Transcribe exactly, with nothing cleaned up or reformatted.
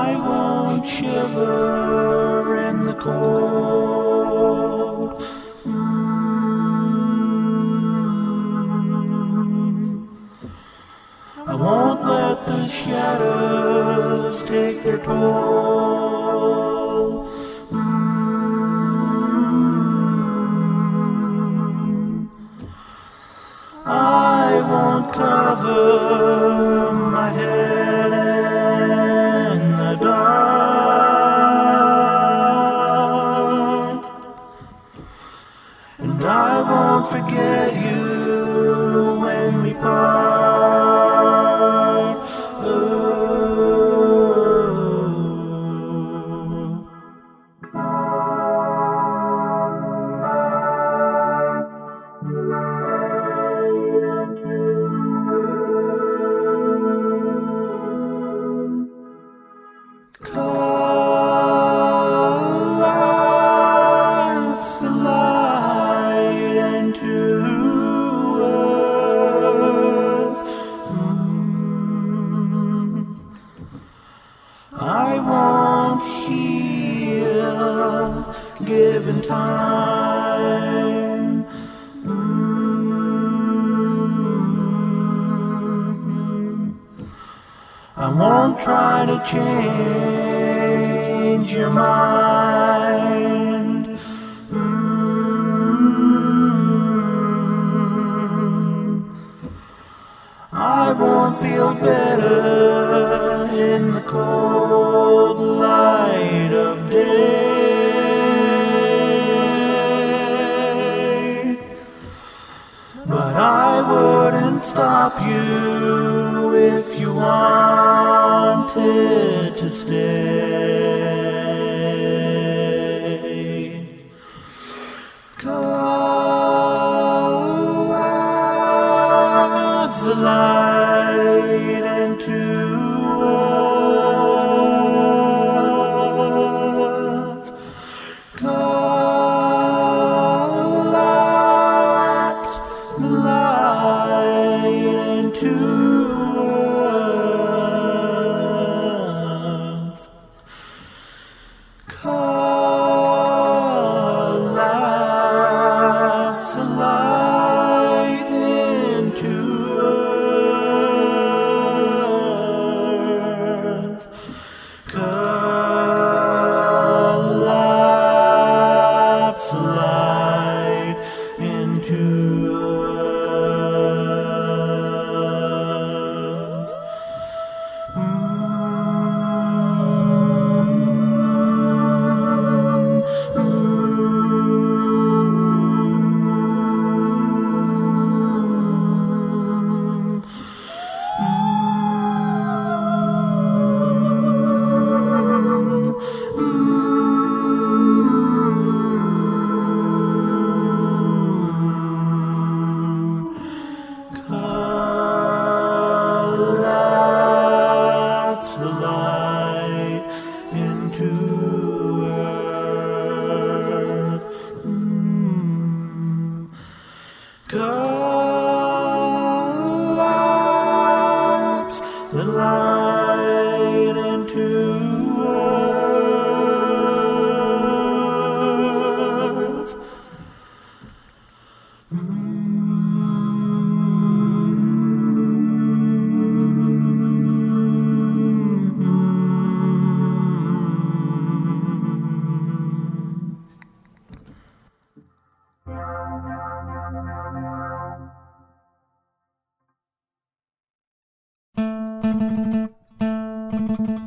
I won't shiver in the cold. Mm. I won't let the shadows take their toll. Mm. I won't cover my head in the dark, and I won't forget you when we part. Oh. Collapse the light into earth. Mm. I won't heal given time. Mm. I won't try to change your mind. Mm. I won't feel better in the cold light of day, but I wouldn't stop you if you wanted to stay. Collapse the light into earth. Collapse the light into earth. Collapse the light into earth. Collapse the light into earth. Collapse the light into earth. Mm. Collapse the light into earth. Mm. Thank you.